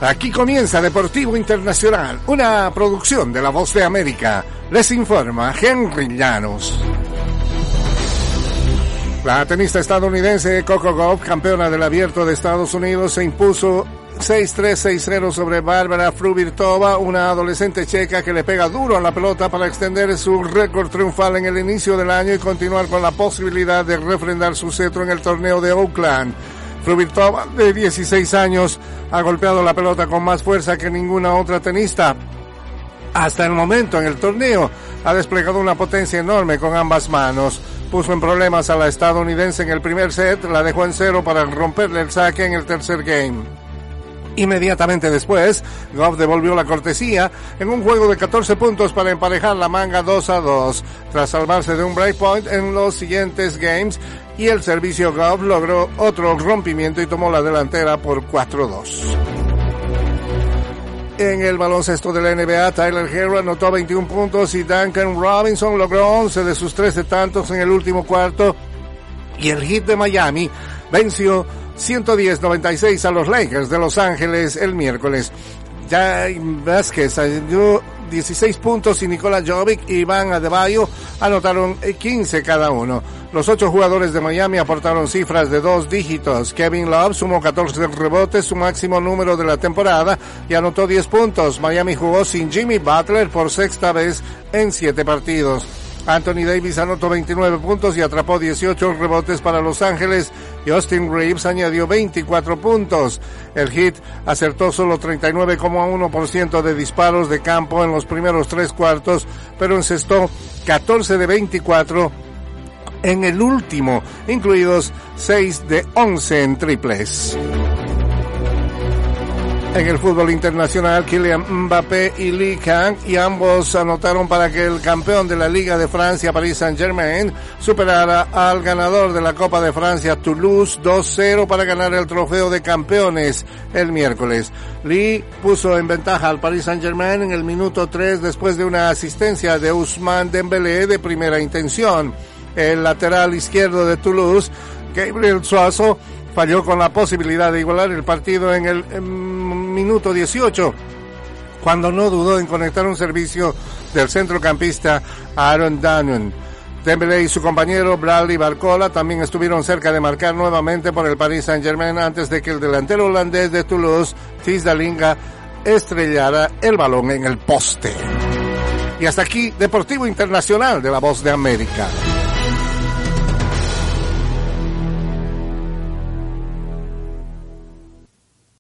Aquí comienza Deportivo Internacional, una producción de La Voz de América. Les informa Henry Llanos. La tenista estadounidense Coco Gauff, campeona del Abierto de Estados Unidos, se impuso 6-3, 6-0 sobre Bárbara Fruhvirtova, una adolescente checa que le pega duro a la pelota para extender su récord triunfal en el inicio del año y continuar con la posibilidad de refrendar su cetro en el torneo de Auckland. Fruhvirtova, de 16 años, ha golpeado la pelota con más fuerza que ninguna otra tenista. Hasta el momento en el torneo ha desplegado una potencia enorme con ambas manos. Puso en problemas a la estadounidense en el primer set, la dejó en cero para romperle el saque en el tercer game. Inmediatamente después, Gauff devolvió la cortesía en un juego de 14 puntos para emparejar la manga 2-2. Tras salvarse de un breakpoint en los siguientes games y el servicio, Gauff logró otro rompimiento y tomó la delantera por 4-2. En el baloncesto de la NBA, Tyler Herro anotó 21 puntos y Duncan Robinson logró 11 de sus 13 tantos en el último cuarto. Y el Heat de Miami venció 110-96 a los Lakers de Los Ángeles el miércoles. Jay Vázquez dio 16 puntos y Nikola Jovic y Iván Adebayo anotaron 15 cada uno. Los 8 jugadores de Miami aportaron cifras de 2 dígitos. Kevin Love sumó 14 rebotes, su máximo número de la temporada, y anotó 10 puntos. Miami jugó sin Jimmy Butler por sexta vez en 7 partidos. Anthony Davis anotó 29 puntos y atrapó 18 rebotes para Los Ángeles, y Austin Reeves añadió 24 puntos. El Heat acertó solo 39,1% de disparos de campo en los primeros 3 cuartos, pero encestó 14 de 24 en el último, incluidos 6 de 11 en triples. En el fútbol internacional, Kylian Mbappé y Lee Kang, y ambos anotaron para que el campeón de la Liga de Francia, Paris Saint-Germain, superara al ganador de la Copa de Francia, Toulouse, 2-0 para ganar el trofeo de campeones el miércoles. Lee puso en ventaja al Paris Saint-Germain en el minuto 3 después de una asistencia de Ousmane Dembélé de primera intención. El lateral izquierdo de Toulouse, Gabriel Suazo, falló con la posibilidad de igualar el partido en el minuto 18, cuando no dudó en conectar un servicio del centrocampista Aaron Dannon. Dembélé y su compañero Bradley Barcola también estuvieron cerca de marcar nuevamente por el Paris Saint-Germain antes de que el delantero holandés de Toulouse, Thijs Dallinga, estrellara el balón en el poste. Y hasta aquí, Deportivo Internacional de La Voz de América.